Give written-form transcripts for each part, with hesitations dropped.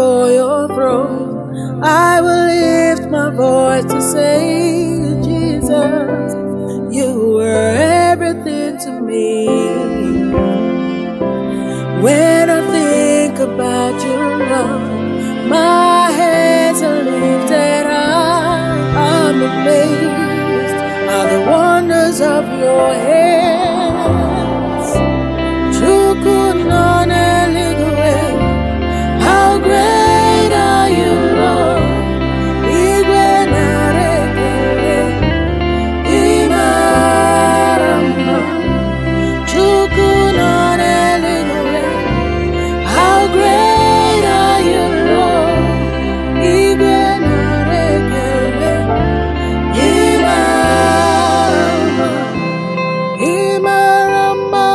before your throne. I will lift my voice to say, Jesus, you were everything to me. When I think about your love, my hands are lifted high. I'm amazed at the wonders of your hands. Chukunoneligue, how great are you, Lord? Igwenarekele, imarama. Chukunoneligue, how great are you, Lord? Igwenarekele, imarama. Imarama,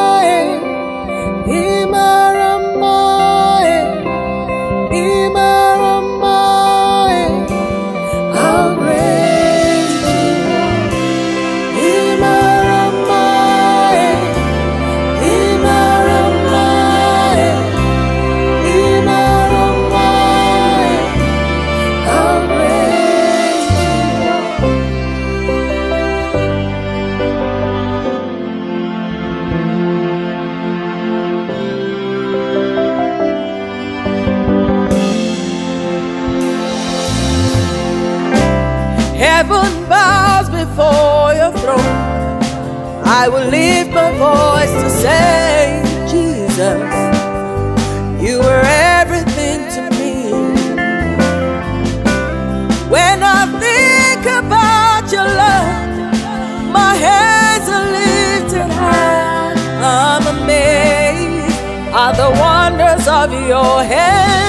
imarama, imarama, how great you are. Imarama, imarama, imarama, how great you are. Heaven bows before your throne. I will lift my voice to say, Jesus, you were everything to me. When I think about your love, my hands are lifted high. I'm amazed at the wonders of your hands.